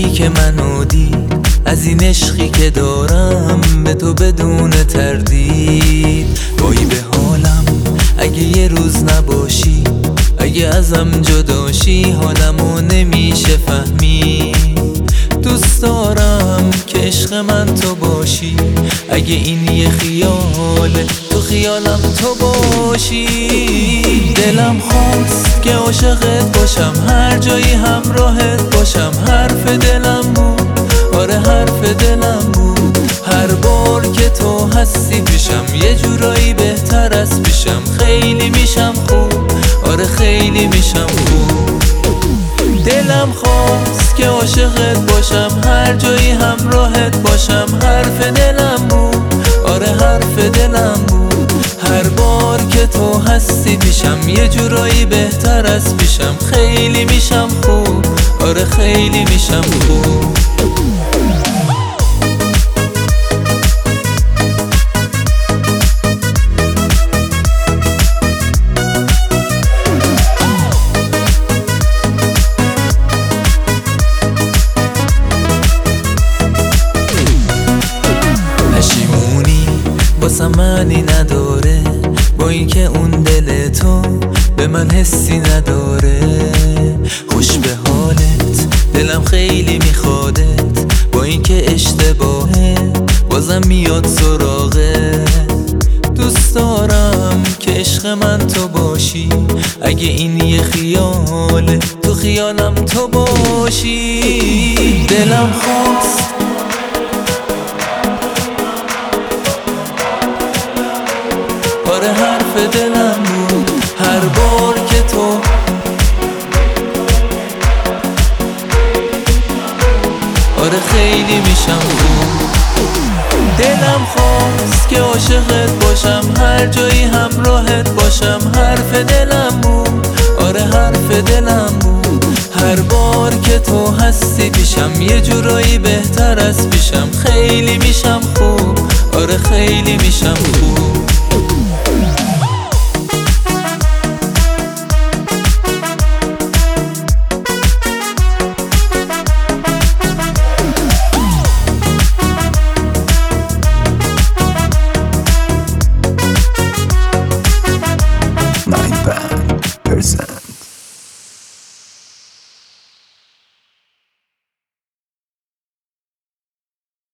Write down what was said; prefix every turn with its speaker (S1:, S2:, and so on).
S1: روزی که منو دید، از این عشقی که دارم به تو بدون تردید. وای به حالم اگه یه روز نباشی، اگه ازم جداشی حالمو نمیشه فهمید. دوست دارم که عشق من تو باشی، اگه این یه خیاله تو خیالم تو باشی. دلم خواست که عاشقت باشم، هر جایی همراهت باشم. حرف دلم بود، آره حرف دلم بود. هر بار که تو هستی پیشم یه جورایی بهتر از پیشم. خیلی میشم خوب، آره خیلی میشم خوب. دلم خواست که عاشقت باشم، هر جایی همراهت باشم. حرف دلم بود، آره حرف دلم بود. هر بار که تو هستی پیشم یه جورایی بهتر از پیشم. خیلی میشم خوب، آره خیلی میشم خوب. واسه معنی نداره با اینکه اون دل تو به من حسی نداره. خوش به حالت دلم خیلی میخوادت، با اینکه اشتباهه بازم میاد سراغه. دوست دارم که عشق من تو باشی، اگه این یه خیاله تو خیالم تو باشی. دلم خواست آره حرف دلم بود، هر بار که تو آره خیلی میشم خوب. دلم خواست که عاشقت باشم، هر جایی همراهت باشم. حرف دلم بود، آره حرف دلم بود. هر بار که تو هستی پیشم یه جورایی بهتر از پیشم. خیلی میشم خوب، آره خیلی میشم خوب.